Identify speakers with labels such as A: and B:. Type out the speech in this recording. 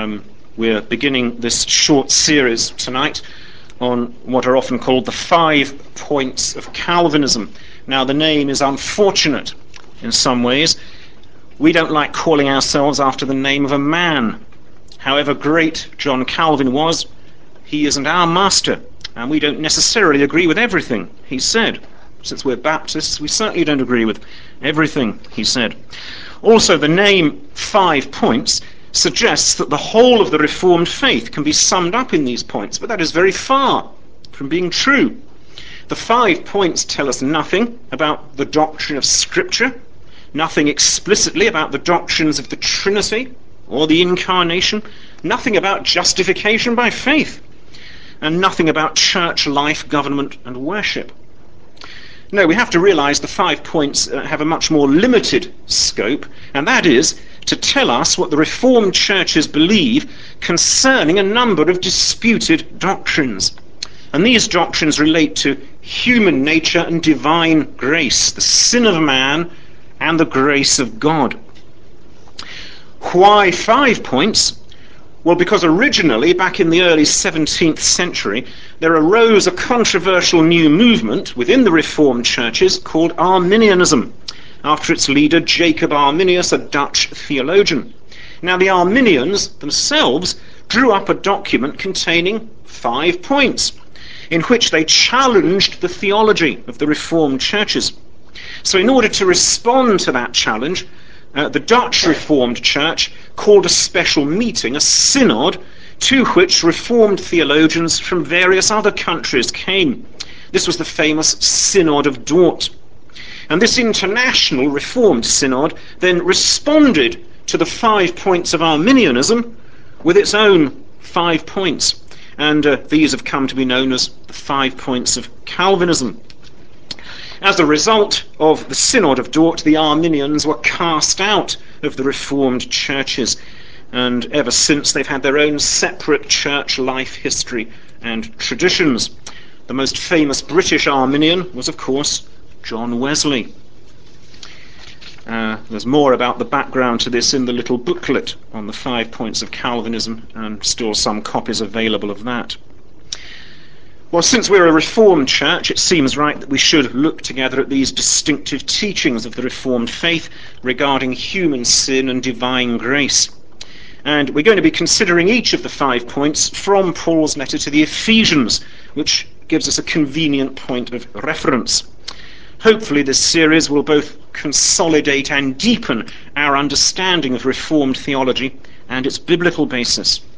A: We're beginning this short series tonight on what are often called the 5 points of Calvinism. Now, the name is unfortunate in some ways. We don't like calling ourselves after the name of a man. However great John Calvin was, he isn't our master, and we don't necessarily agree with everything he said. Since we're Baptists, we certainly don't agree with everything he said. Also, the name 5 points suggests that the whole of the Reformed faith can be summed up in these points, but that is very far from being true. The 5 points tell us nothing about the doctrine of Scripture, nothing explicitly about the doctrines of the Trinity or the Incarnation, nothing about justification by faith, and nothing about church life, government, and worship. No, we have to realize the 5 points have a much more limited scope, and that is to tell us what the Reformed churches believe concerning a number of disputed doctrines. And these doctrines relate to human nature and divine grace, the sin of man and the grace of God. Why 5 points? Well, because originally, back in the early 17th century, there arose a controversial new movement within the Reformed churches called Arminianism, after its leader Jacob Arminius, a Dutch theologian. Now, the Arminians themselves drew up a document containing 5 points, in which they challenged the theology of the Reformed churches. So in order to respond to that challenge, the Dutch Reformed Church called a special meeting, a synod, to which Reformed theologians from various other countries came. This was the famous Synod of Dort. And this international Reformed Synod then responded to the 5 points of Arminianism with its own 5 points. And these have come to be known as the 5 points of Calvinism. As a result of the Synod of Dort, the Arminians were cast out of the Reformed churches, and ever since they've had their own separate church life history and traditions. The most famous British Arminian was, of course, John Wesley. There's more about the background to this in the little booklet on the 5 points of Calvinism, and still some copies available of that. Well, since we're a Reformed church, it seems right that we should look together at these distinctive teachings of the Reformed faith regarding human sin and divine grace. And we're going to be considering each of the 5 points from Paul's letter to the Ephesians, which gives us a convenient point of reference. Hopefully this series will both consolidate and deepen our understanding of Reformed theology and its biblical basis.